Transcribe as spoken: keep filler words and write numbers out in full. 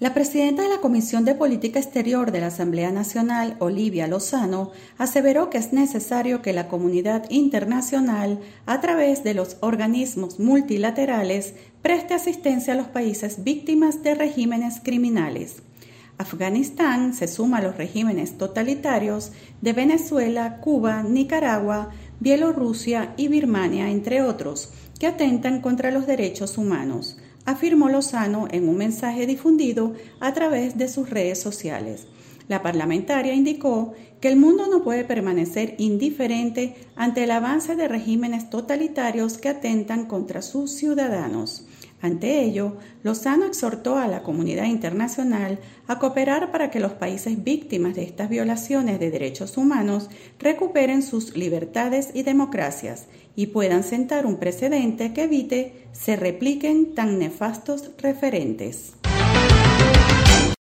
La presidenta de la Comisión de Política Exterior de la Asamblea Nacional, Olivia Lozano, aseveró que es necesario que la comunidad internacional, a través de los organismos multilaterales, preste asistencia a los países víctimas de regímenes criminales. Afganistán se suma a los regímenes totalitarios de Venezuela, Cuba, Nicaragua, Bielorrusia y Birmania, entre otros, que atentan contra los derechos humanos, afirmó Lozano en un mensaje difundido a través de sus redes sociales. La parlamentaria indicó que el mundo no puede permanecer indiferente ante el avance de regímenes totalitarios que atentan contra sus ciudadanos. Ante ello, Lozano exhortó a la comunidad internacional a cooperar para que los países víctimas de estas violaciones de derechos humanos recuperen sus libertades y democracias y puedan sentar un precedente que evite se repliquen tan nefastos referentes.